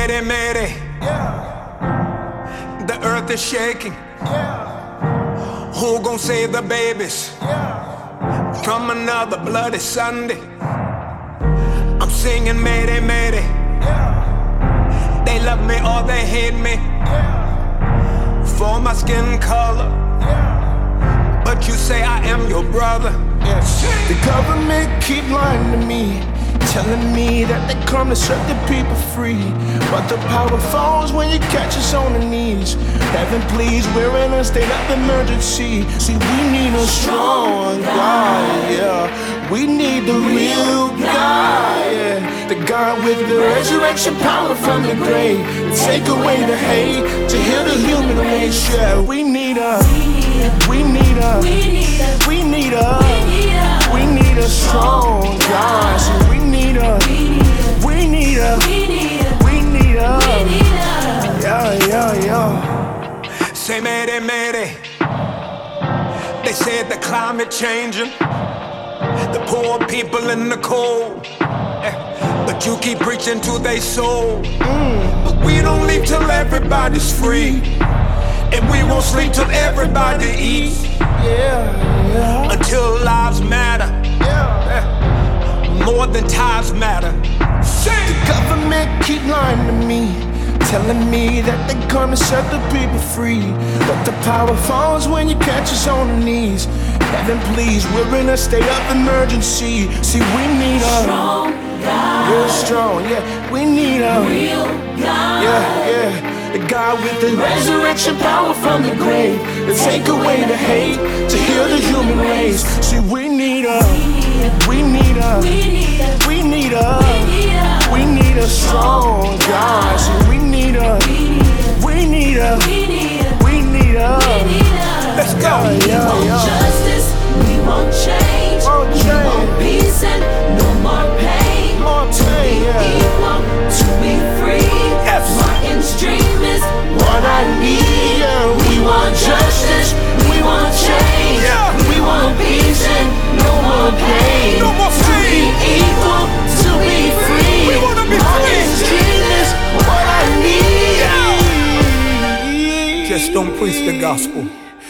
Mayday, mayday. The earth is shaking. Who gon' save the babies from another bloody Sunday? I'm singing mayday, mayday. They love me or they hate me for my skin color, but you say I am your brother. The government keep lying to me, telling me that they come to set the people free, but the power falls when you catch us on the knees. Heaven please, we're in a state of emergency. See, we need a strong God, yeah. We need the real God, yeah. The God with the resurrection power from the grave, to take away the hate, to heal the human race, yeah. We need a strong God. So we need a yeah. Say mayday, mayday. They said the climate changing, the poor people in the cold, but you keep preaching to their soul. But we don't leave till everybody's free, and we won't sleep till everybody eats. Until lives matter, more than tithes matter. The government keep lying to me, telling me that they're gonna set the people free, but the power falls when you catch us on the knees. Heaven please, we're in a state of emergency. See, we need a strong God. Real strong, yeah. We need a real God. Yeah. The God with the resurrection power from the grave, to take away the hate, to heal the human race. See, we need a strong God. See, we need a Let's go. We want justice, we want change, we want peace and no more pain. To be equal, to be free. Martin's dream is what I need. We want justice, we want change, we want peace and no more pain. To be equal, to be free. We wanna be Martin's free. dream is what I need. Just don't preach the gospel,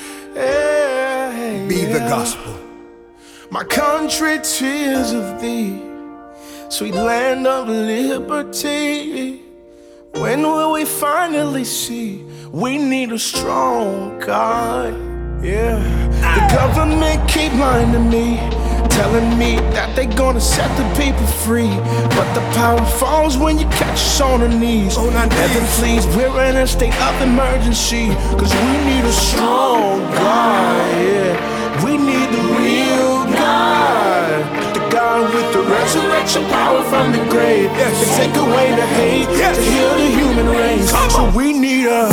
be the gospel. My country, tears of thee, sweet land of liberty. When will we finally see we need a strong God? Yeah. The government keep lying to me, telling me that they gonna set the people free, but the power falls when you catch us on our knees. Heaven please, we're in a state of emergency, cause we need a strong God, yeah. We need the real God, the God with the resurrection power from the grave, to take away the hate, to heal the human race. So we need a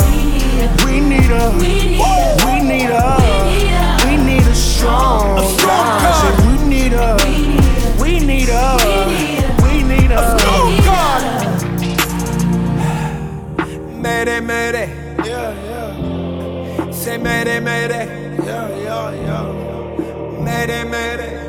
strong God. So we need a strong God. Mayday, mayday. Yeah. Say mayday, mayday. Yeah. Mayday, mayday.